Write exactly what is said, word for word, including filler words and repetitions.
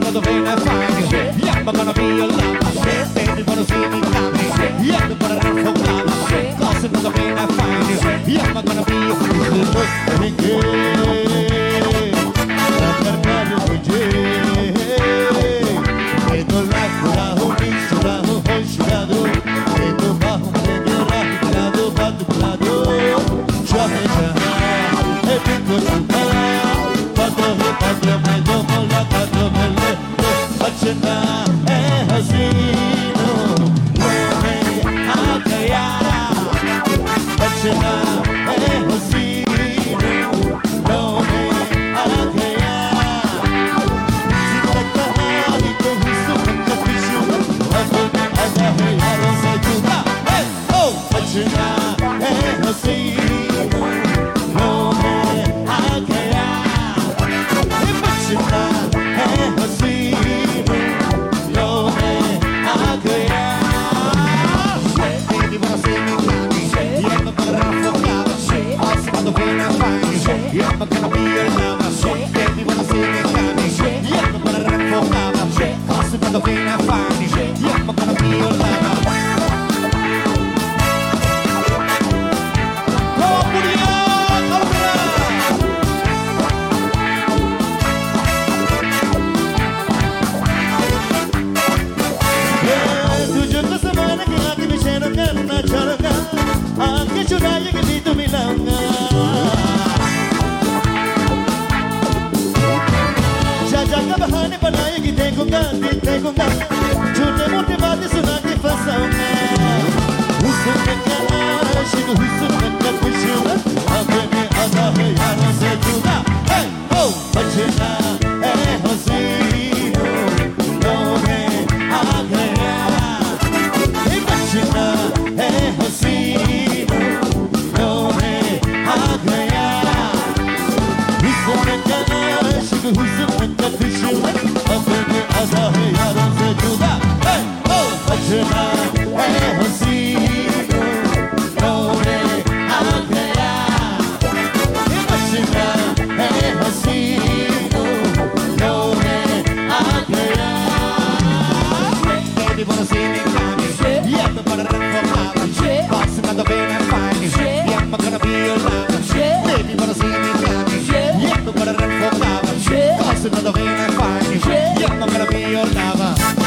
another vein and find you. Yeah, I'm gonna be your lover. Baby, wanna see me coming. Yeah, I'm gonna run for cover. Cause another vein and find you. Yeah, I'm gonna be your another vein and find you. Yeah, I'm gonna be your lover.